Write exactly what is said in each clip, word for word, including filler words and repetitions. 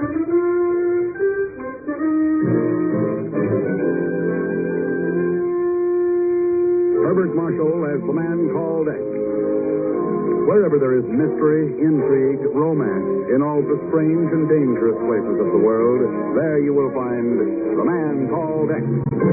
Herbert Marshall as the man called X. Wherever there is mystery, intrigue, romance, in all the strange and dangerous places of the world, there you will find the man called X.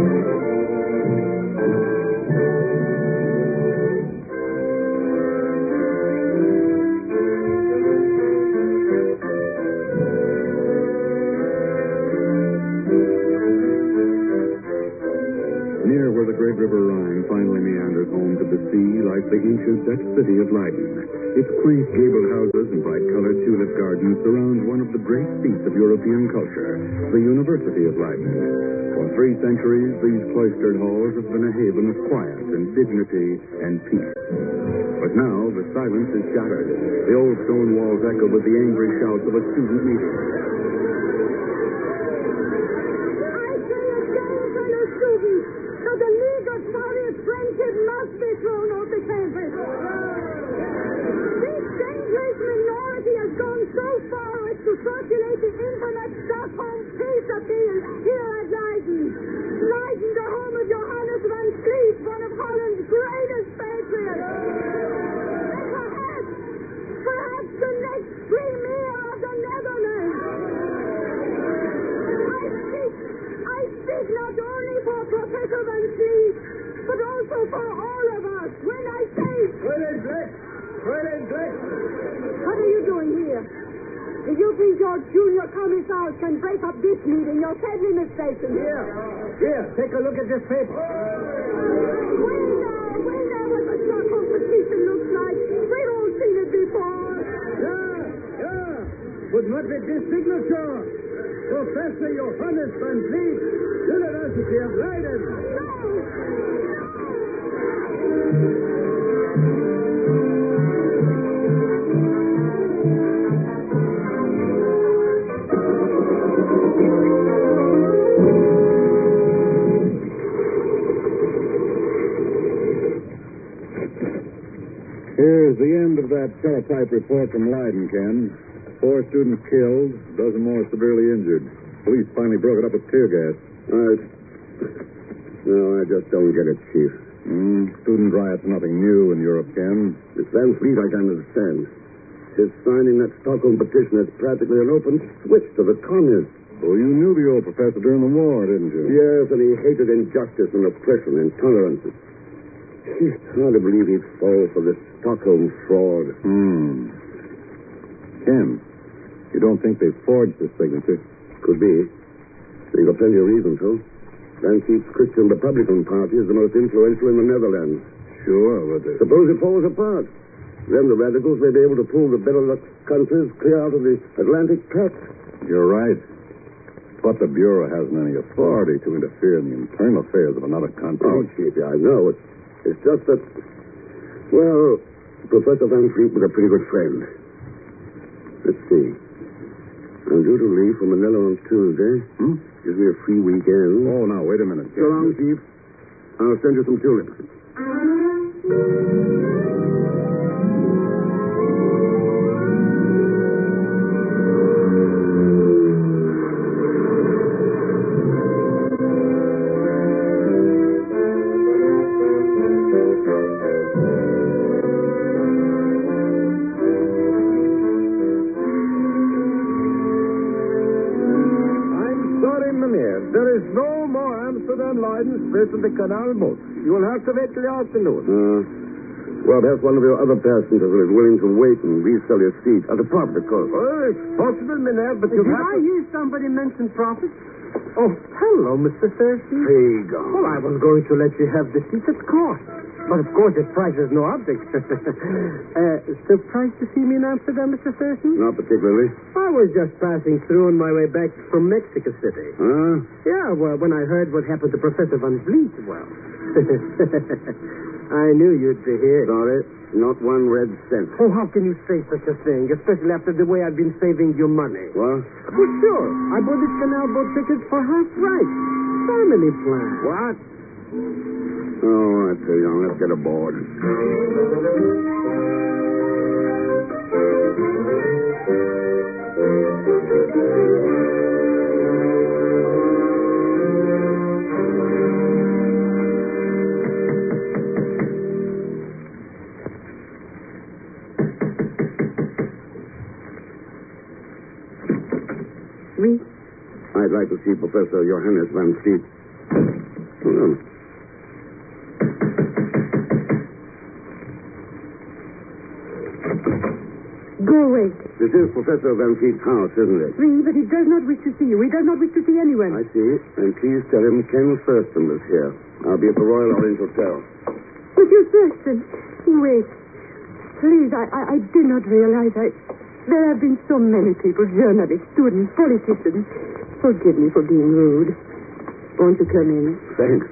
Near where the great river Rhine finally meanders home to the sea lies the ancient Dutch city of Leiden. Its quaint gabled houses and bright-colored tulip gardens surround one of the great seats of European culture, the University of Leiden. For three centuries, these cloistered halls have been a haven of quiet and dignity and peace. But now the silence is shattered. The old stone walls echo with the angry shouts of a student meeting. Friendship must be thrown off the campus. This dangerous minority has gone so far as to circulate the infamous Stockholm peace appeal here at Leiden. Leiden, the home of Johannes van Vliet, one of Holland's greatest patriots. And perhaps, perhaps the next premier of the Netherlands. I speak, I speak not only for Professor van Vliet, but also for all of us when I say... Fräulein Black! Fräulein Black! What are you doing here? Do you think your junior commissars can break up this meeting? You're sadly mistaken. Here, here, take a look at this paper. We know, we know what the Stockholm petition looks like. We've all seen it before. Yeah, yeah, but not with this signature. Professor Johannes van Vliet, University of Leiden. No! Here's the end of that teletype report from Leiden, Ken. Four students killed, a dozen more severely injured. Police finally broke it up with tear gas. Uh, no, I just don't get it, Chief. Mm, student riots are nothing new in Europe, Ken. This Van Fleet I can understand. His signing that Stockholm petition is practically an open switch to the communists. Oh, you knew the old professor during the war, didn't you? Yes, and he hated injustice and oppression and intolerance. It's hard to believe he'd fall for this Stockholm fraud. Hmm. Ken, you don't think they forged this signature? Could be. They've got plenty of reason to. Van Fleet's Christian Republican Party is the most influential in the Netherlands. Sure, but... Uh... Suppose it falls apart. Then the radicals may be able to pull the Benelux countries clear out of the Atlantic Pact. You're right. But the Bureau hasn't any authority to interfere in the internal affairs of another country. Oh, Chief, yeah, I know. It's, it's just that, well, Professor Van Fleet was a pretty good friend. Let's see. I'm due to leave for Manila on Tuesday. Hmm? Gives me a free weekend. Oh, now, wait a minute. So long, Chief. I'll send you some tulips. There is no more Amsterdam-Leiden Spirit of the Canal boat. You will have to wait till the afternoon. Uh, well, perhaps one of your other passengers is willing to wait and resell your seat at a profit, of course. Oh, it's possible, Mynheer, but you Did have I to... hear somebody mention profit? Oh, hello, Mister Thurston. Fig on. Well, I was going to let you have the seat at cost. But, of course, the price is no object. uh, surprised to see me in Amsterdam, Mister Thurston? Not particularly. I was just passing through on my way back from Mexico City. Huh? Yeah, well, when I heard what happened to Professor Van Vliet, well... I knew you'd be here. Sorry, not one red cent. Oh, how can you say such a thing, especially after the way I've been saving your money? What? Oh, sure. I bought this canal boat ticket for half price. Family plan. What? Oh, I tell you, let's get aboard. Oui? I'd like to see Professor Johannes Van Fleet. Hold on. Go away. This is Professor Van Fleet's house, isn't it? Oui, but he does not wish to see you. He does not wish to see anyone. I see. And please tell him Ken Thurston is here. I'll be at the Royal Orange Hotel. Monsieur Thurston, wait. Please, I, I, I did not realize I... There have been so many people, journalists, students, politicians. Forgive me for being rude. Won't you come in? Thanks.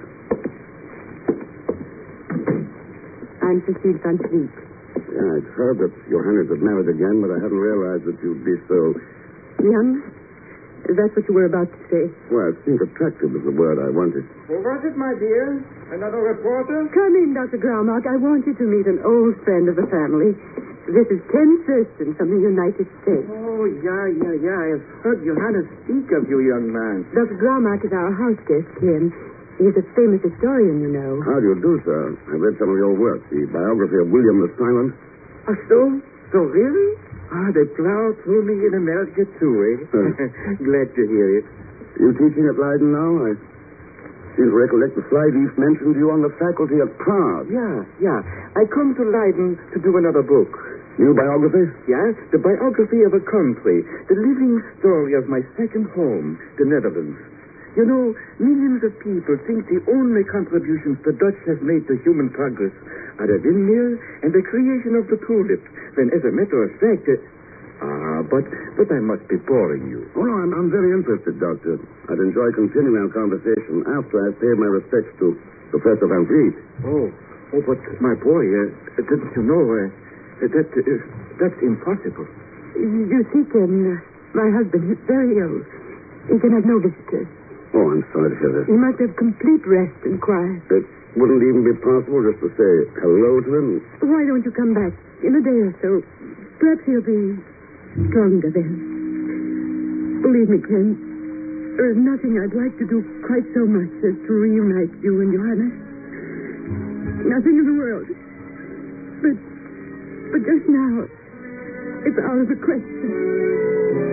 I'm Cecile Van Fleet. Yeah, I'd heard that Johannes had married again, but I hadn't realized that you'd be so... Young? That's what you were about to say. Well, I think attractive is the word I wanted. Who was it, my dear? Another reporter? Come in, Doctor Graumark. I want you to meet an old friend of the family. This is Ken Thurston from the United States. Oh, yeah, yeah, yeah. I've heard Johannes speak of you, young man. Doctor Graumark is our house guest, Ken. He's a famous historian, you know. How do you do, sir? I've read some of your work, the biography of William the Silent. Oh, so? So really? Ah, they plow through me in America, too, eh? Glad to hear it. You teaching at Leiden now? I seem to recollect the Flyleaf mentioned you on the faculty at Prague. Yeah, yeah. I come to Leiden to do another book. New biography? Yeah, the biography of a country, the living story of my second home, the Netherlands. You know, millions of people think the only contributions the Dutch have made to human progress are the windmill and the creation of the tulip, when, as a matter of fact... Uh, ah, but but I must be boring you. Oh, no, I'm, I'm very interested, Doctor. I'd enjoy continuing our conversation after I've paid my respects to Professor Van Fleet. Oh, oh, but, my boy, uh, didn't you know... Uh, that uh, that's impossible. You see, Ken, uh, my husband is very ill. He can have no visitors. Oh, I'm sorry to hear this. He must have complete rest and quiet. It wouldn't even be possible just to say hello to him? Why don't you come back in a day or so? Perhaps he'll be stronger then. Believe me, Ken, there is nothing I'd like to do quite so much as to reunite you and Johannes. Nothing in the world. But, but just now, it's out of the question.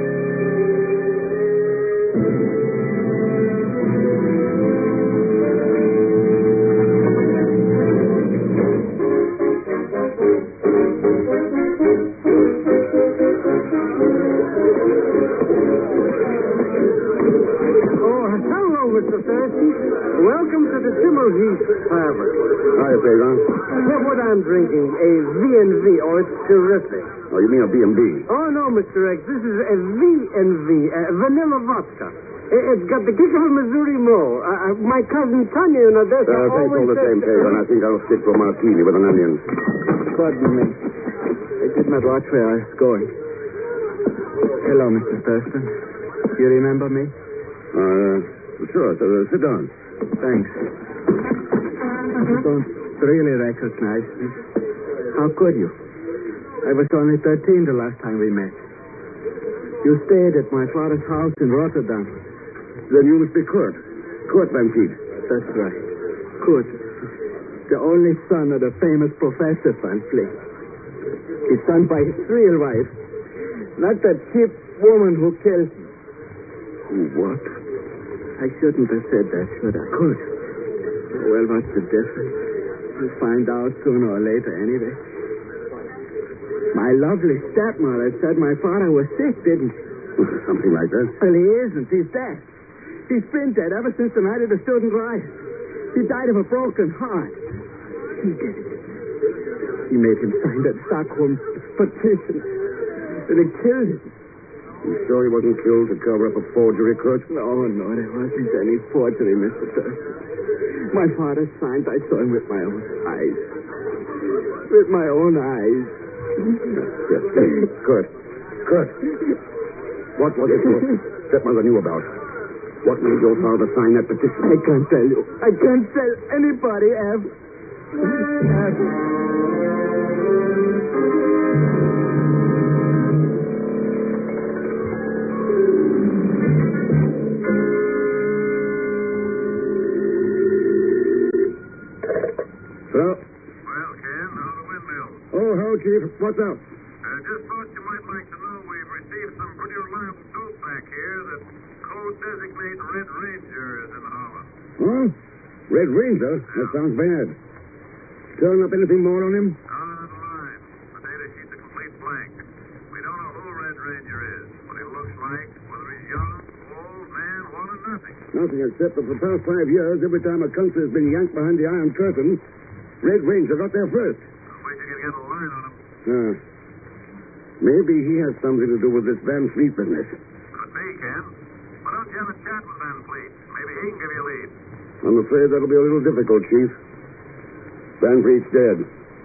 Mister Thurston. Welcome to the Timmerheath Tavern. Hi, Pedro. Look what I'm drinking, a V and V. Oh, it's terrific. Oh, you mean a B and B? Oh, no, Mister X. This is a V and V, uh, vanilla vodka. It's got the kick of a Missouri roll. Uh, uh, my cousin Tanya in Odessa Uh, thanks always all the says... same, Pedro, and I think I'll stick to a martini with an onion. Pardon me. I did not watch where I was going. Hello, Mister Thurston. You remember me? Uh... Sure, so, uh, sit down. Thanks. You don't really recognize me. How could you? I was only thirteen the last time we met. You stayed at my father's house in Rotterdam. Then you must be Kurt. Kurt Van Fleet. That's right. Kurt. The only son of the famous Professor Van Fleet. His son by his real wife. Not that cheap woman who killed him. What? I shouldn't have said that, should I? Kurt. Well, what's the difference? We'll find out sooner or later, anyway. My lovely stepmother said my father was sick, didn't she? Something like that. Well, he isn't. He's dead. He's been dead ever since the night of the student riot. He died of a broken heart. He did it. He made him sign that Stockholm petition. And it killed him. You sure he wasn't killed to cover up a forgery, Kurt? No, no, there wasn't any forgery, Mister Thurston. My father signed. I saw him with my own eyes. With my own eyes. Yes, yes. Kurt. Kurt. What was it your stepmother knew about? What made your father sign that petition? I can't tell you. I can't tell anybody, Ev. Ev. Hello? Well, Ken, how the windmill? Oh, hello, Chief. What's up? I just thought you might like to know we've received some pretty reliable dope back here that designate Red Ranger is in Holland. Huh? Red Ranger? That sounds bad. Turn up anything more on him? Down on the line. The data sheet's a complete blank. We don't know who Red Ranger is, what he looks like, whether he's young, old, man, woman, nothing. Nothing except that for the past five years, every time a country has been yanked behind the Iron Curtain, Red Ranger got there first. I wait you can get a line on him. Ah. Maybe he has something to do with this Van Fleet business. Could be, Ken. Why don't you have a chat with Van Fleet? Maybe he can give you a lead. I'm afraid that'll be a little difficult, Chief. Van Fleet's dead.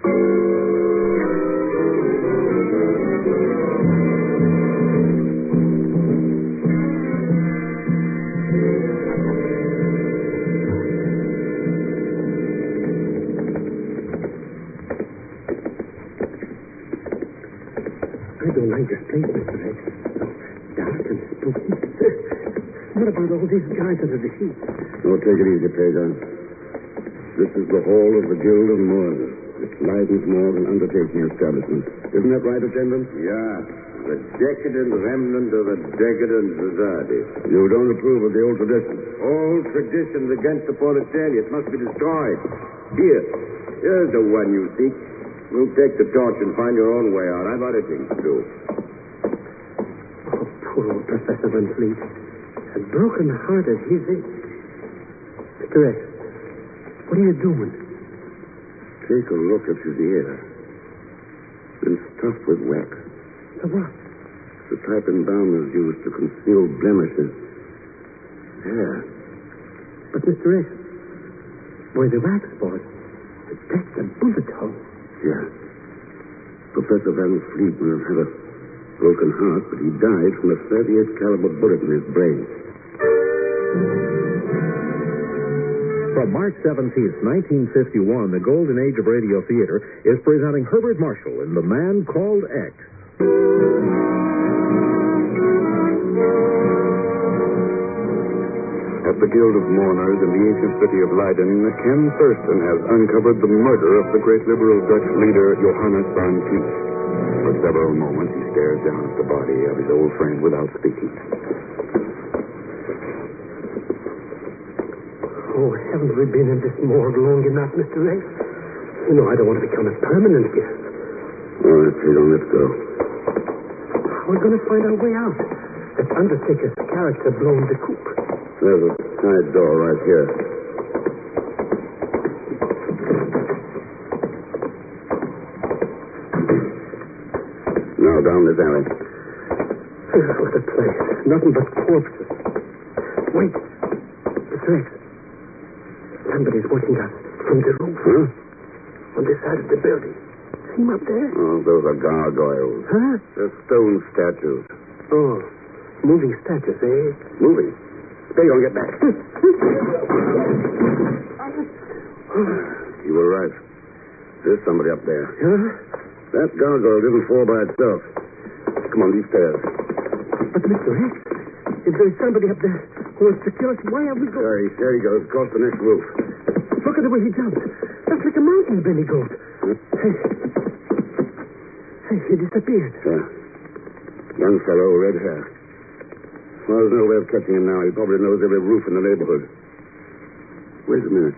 I don't like this place, Mister X. So dark and spooky. What about all these guys under the sheet? Oh, take it easy, Pedro. This is the hall of the Guild of Mourners. It's Leiden's Morgue and Undertaking Establishment. Isn't that right, attendant? Yeah. The decadent remnant of a decadent society. You don't approve of the old tradition? Old traditions against the proletariat must be destroyed. Here. Here's the one you seek. You take the torch and find your own way out. I've other things to do. Oh, poor old Professor Van Fleet. And broken-hearted he's it. Mister X, what are you doing? Take a look at his ear. Been stuffed with wax. The what? The type embalmers used to conceal blemishes. Hair. But, Mister X, why the wax spot? That's a bullet hole. Yeah. Professor Van Fleet may have had a broken heart, but he died from a thirty-eight caliber bullet in his brain. From March seventeenth, nineteen fifty-one, the golden age of radio theater is presenting Herbert Marshall in The Man Called X. At the Guild of Mourners in the ancient city of Leiden, Ken Thurston has uncovered the murder of the great liberal Dutch leader Johannes Van Fleet. For several moments, he stares down at the body of his old friend without speaking. Oh, haven't we been in this morgue long enough, Mister X? You know, I don't want to become a permanent guest. All right, Pedro, let's go. How are we going to find our way out? That Undertaker's character blown the coop. There's a side door right here. Now down this alley. What a place. Nothing but corpses. Wait. Mister X. Somebody's watching us from the roof. Huh? On this side of the building. See him up there? Oh, those are gargoyles. Huh? They're stone statues. Oh. Moving statues, eh? Moving. Pedro, get back. You were right. There's somebody up there. Huh? That gargoyle didn't fall by itself. Come on, these stairs. But, Mister X, if there's somebody up there who wants to kill us, why are we going... There he, there he goes, across the next roof. Look at the way he jumped. That's like a mountain benny goat. Huh? Hey. Hey, he disappeared. Yeah. Young fellow, red hair. Well, there's no way of catching him now. He probably knows every roof in the neighborhood. Wait a minute.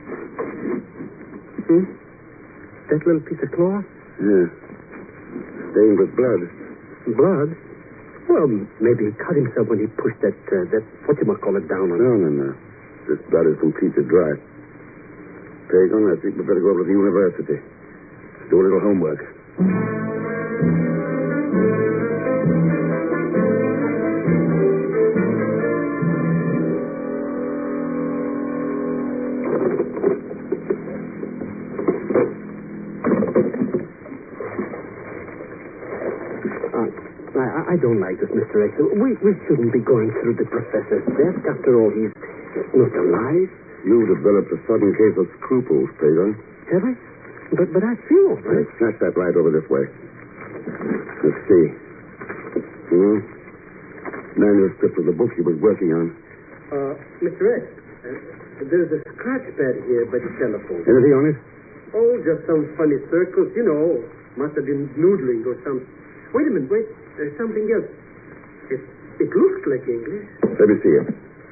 Hmm? That little piece of cloth? Yeah. Stained with blood. Blood? Well, maybe he cut himself when he pushed that, uh, that whatchamacallit down on him. No, no, no. This blood is completely dry. Pagan, I think we better go over to the university. Do a little homework. I don't like this, Mister X. We, we shouldn't be going through the professor's desk. After all, he's not alive. You developed a sudden case of scruples, Pedro. Have I? But, but I feel all right. Let's snatch that light over this way. Let's see. Hmm? Manuscript of the book he was working on. Uh, Mister X, uh, there's a scratch pad here by the telephone. Anything on it? Oh, just some funny circles, you know. Must have been noodling or something. Wait a minute, wait. There's something else. It's It looks like English. Let me see it.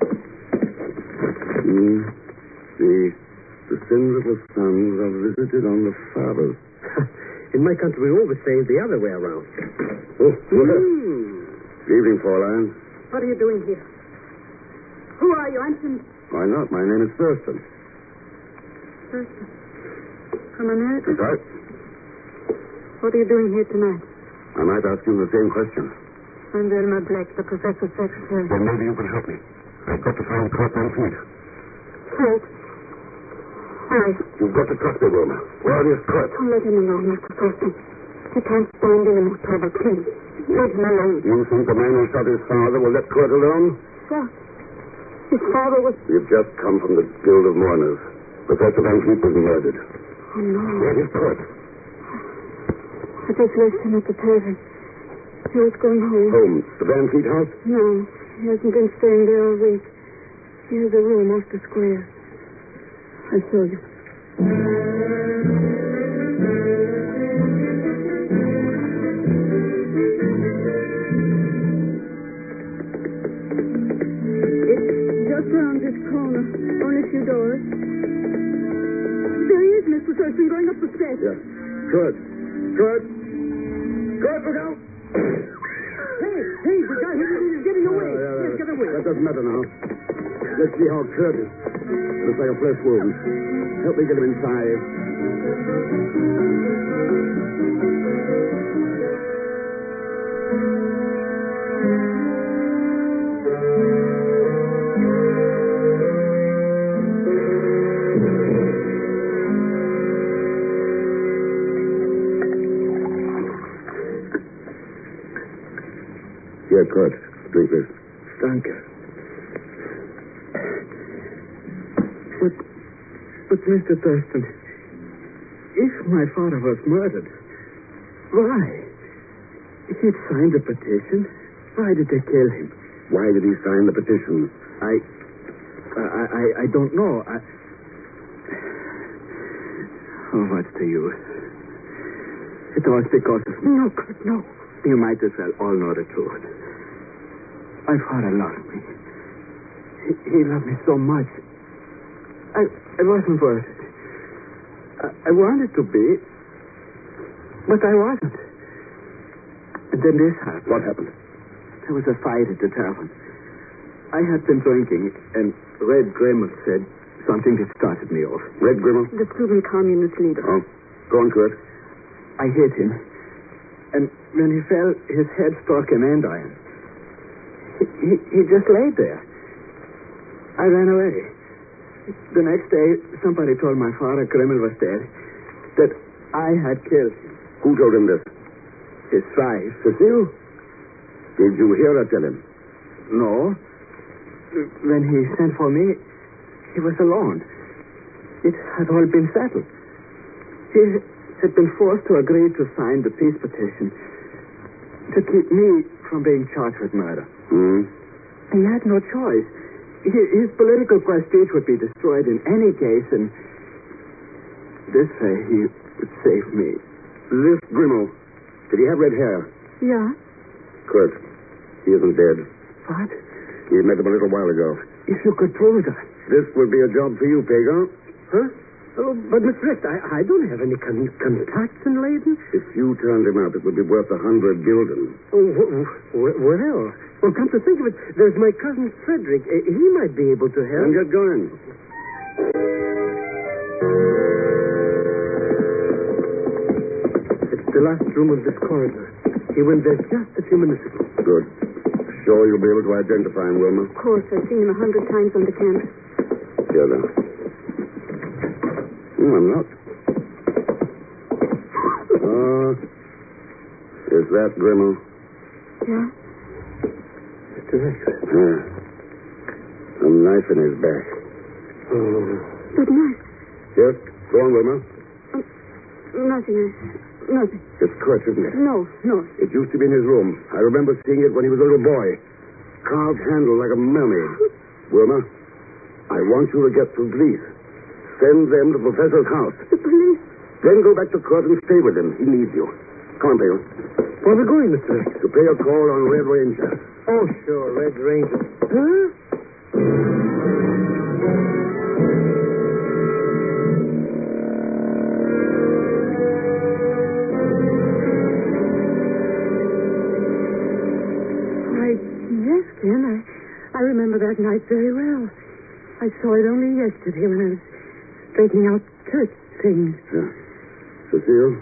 Hmm. The, the sins of the sons are visited on the fathers. In my country, we always say it the other way around. Oh, well. Hmm. Good evening, Fraulein. What are you doing here? Who are you, Anson? Why not? My name is Thurston. Thurston. From America? That's right. What are you doing here tonight? I might ask you the same question. I'm Velma Black, the professor's secretary. Then maybe you can help me. I've got to find Kurt Van Fleet. Kurt? Hurry. You've got to trust me, Wilma. Where is Kurt? Don't let him alone, Mister Thurston. He can't stand any more trouble, please. Leave him alone. You think the man who shot his father will let Kurt alone? What? His father was... We've just come from the Guild of Mourners. Professor Van Fleet was murdered. Oh, no. Where is Kurt? I just left him at the tavern. He was going home. Home. The Van Fleet house? No, he hasn't been staying there all week. He has a room off the square. I'll show you. It's just around this corner. Only a few doors. There he is, Mister Thurston, going up the steps. Yes. Kurt. Kurt. Kurt, look out! Hey, hey, the guy who's getting away. Uh, yeah, Yes, get away. That doesn't matter now. Let's see how Kurt is. Looks like a flesh wound. Help me get him inside. Here, Kurt. Drink this. Danke. But, but, Mister Thurston, if my father was murdered, why? He'd signed a petition. Why did they kill him? Why did he sign the petition? I, I, I, I don't know. I... Oh, what's the use? It was because of... No, Kurt, no. You might as well all know the truth. My father loved me. He, he loved me so much. I, I wasn't worth it. I, I wanted to be, but I wasn't. And then this happened. What happened? There was a fight at the tavern. I had been drinking, and Red Grimmel said something that started me off. Red Grimmel? The student communist leader. Oh. Go on, Kurt. I hit him, and when he fell, his head struck an andiron. He, he, he just laid there. I ran away. The next day, somebody told my father Grimmel was dead, that I had killed him. Who told him this? His wife. Cecile? Did you hear her tell him? No. When he sent for me, he was alone. It had all been settled. He had been forced to agree to sign the peace petition to keep me from being charged with murder. Hmm? He had no choice. His, his political prestige would be destroyed in any case, and this way he would save me. This Grimmel, did he have red hair? Yeah? Kurt, he isn't dead. What? He met him a little while ago. If you could prove that. This would be a job for you, Pagan. Huh? Oh, but, Mister Richt, I, I don't have any con- contacts in Leyden. If you turned him out, it would be worth a hundred gulden. Oh, well, well, well, come to think of it, there's my cousin Frederick. Uh, he might be able to help. Then get going. It's the last room of this corridor. He went there just a few minutes ago. Good. Sure you'll be able to identify him, Wilma? Of course, I've seen him a hundred times on the campus. Here, then. Hmm, I'm not. Uh, is that Grimmel? Yeah? Mister Richt. Yeah. A knife in his back. Oh. Good night. Yes? Go on, Wilma. Um, nothing. Nothing. It's Kurt, isn't it? No, no. It used to be in his room. I remember seeing it when he was a little boy. Carved handle like a mermaid. Wilma, I want you to get to the police. Send them to the professor's house. The police. Then go back to Kurt and stay with him. He needs you. Come on, Bill. Where are we going, Mister X? To pay a call on Red Ranger. Oh, sure, Red Ranger. Huh? Why, yes, Ken. I, I remember that night very well. I saw it only yesterday when I was straightening out Kurt's things. Yeah. Cecile,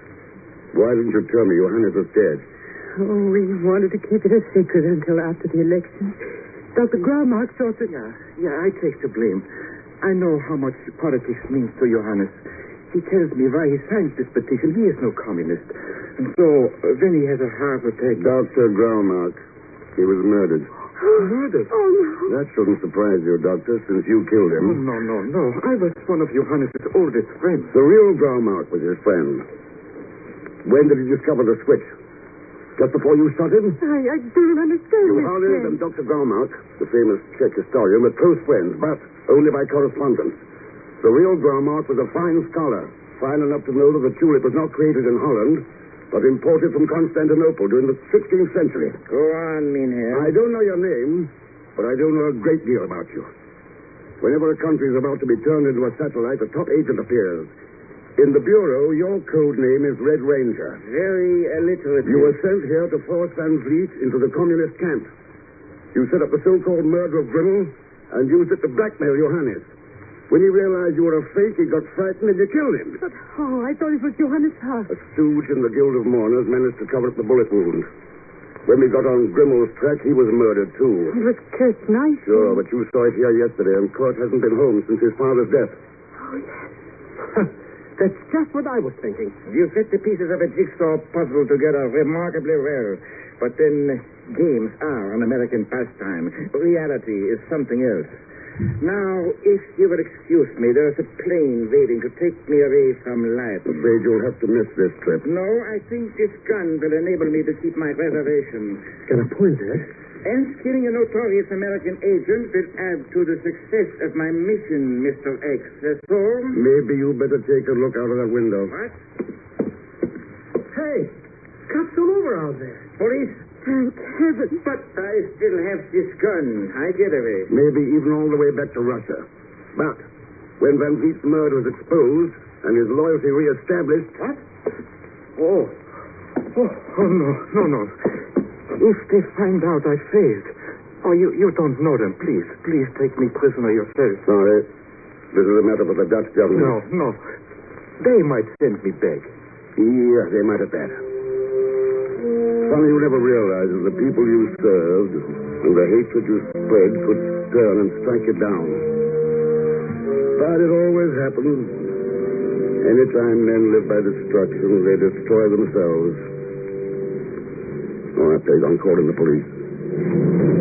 why didn't you tell me Johannes was dead? Oh, we wanted to keep it a secret until after the election. Doctor Graumark thought that... Yeah, yeah, I take the blame. I know how much politics means to Johannes. He tells me why he signed this petition. He is no communist. And so, uh, then he has a heart attack. Doctor Graumark. He was murdered. Murdered? Oh, no. That shouldn't surprise you, Doctor, since you killed Oh, him. no, no, no. I was one of Johannes' oldest friends. The real Graumark was his friend. When did he discover the switch? Just before you shot him? I, I don't understand You this, Johannes Ken. and Doctor Graumark, the famous Czech historian, were close friends, but only by correspondence. The real Graumark was a fine scholar, fine enough to know that the tulip was not created in Holland, but imported from Constantinople during the sixteenth century. Go on, Mynheer. I don't know your name, but I do know a great deal about you. Whenever a country is about to be turned into a satellite, a top agent appears. In the Bureau, your code name is Red Ranger. Very alliterative. You were sent here to force Van Vliet into the communist camp. You set up the so-called murder of Grimmel and used it to blackmail Johannes. When he realized you were a fake, he got frightened and you killed him. But, oh, I thought it was Johannes Hart. A stooge in the Guild of Mourners managed to cover up the bullet wound. When we got on Grimmel's track, he was murdered, too. It was Kurt's knife. Sure, but you saw it here yesterday, and Kurt hasn't been home since his father's death. Oh, yes. That's just what I was thinking. You fit the pieces of a jigsaw puzzle together remarkably well. But then, games are an American pastime. Reality is something else. Now, if you will excuse me, there's a plane waiting to take me away from life. Afraid you'll have to miss this trip. No, I think this gun will enable me to keep my reservation. Got a point there. And killing a notorious American agent will add to the success of my mission, Mister X. Uh, so... Maybe you better take a look out of that window. What? Hey, cops all over out there. Police? Thank heaven. But I still have this gun. I get away. Maybe even all the way back to Russia. But when Van Vliet's murder was exposed and his loyalty reestablished... What? Oh. Oh, oh no, no, no. If they find out I failed... Oh, you, you don't know them. Please, please take me prisoner yourself. Sorry. This is a matter for the Dutch government. No, no. They might send me back. Yeah, they might at that. Funny you never realize that the people you served and the hatred you spread could turn and strike you down. But it always happens. Anytime men live by destruction, they destroy themselves. Oh, after he's on calling the police.